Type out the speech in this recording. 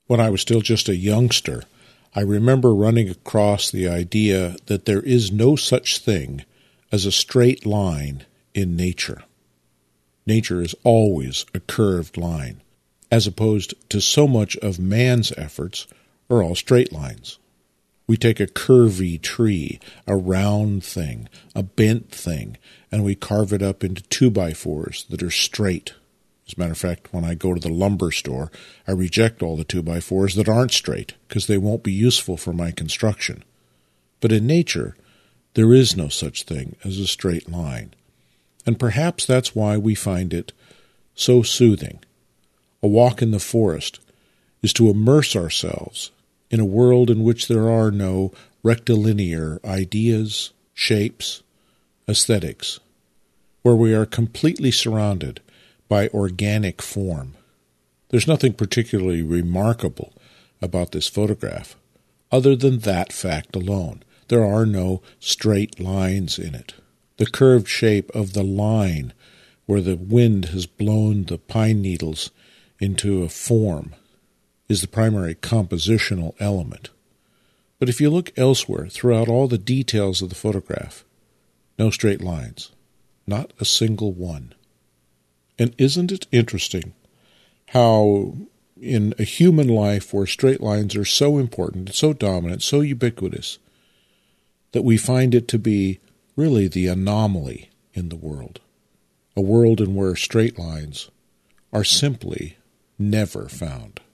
When I was still just a youngster, I remember running across the idea that there is no such thing as a straight line in nature. Nature is always a curved line, as opposed to so much of man's efforts are all straight lines. We take a curvy tree, a round thing, a bent thing, and we carve it up into 2x4s that are straight. As a matter of fact, when I go to the lumber store, I reject all the 2x4s that aren't straight because they won't be useful for my construction. But in nature, there is no such thing as a straight line. And perhaps that's why we find it so soothing. A walk in the forest is to immerse ourselves in a world in which there are no rectilinear ideas, shapes, aesthetics, where we are completely surrounded by organic form. There's nothing particularly remarkable about this photograph, other than that fact alone. There are no straight lines in it. The curved shape of the line where the wind has blown the pine needles into a form is the primary compositional element. But if you look elsewhere throughout all the details of the photograph, no straight lines, not a single one. And isn't it interesting how in a human life where straight lines are so important, so dominant, so ubiquitous, that we find it to be really the anomaly in the world, a world in where straight lines are simply never found.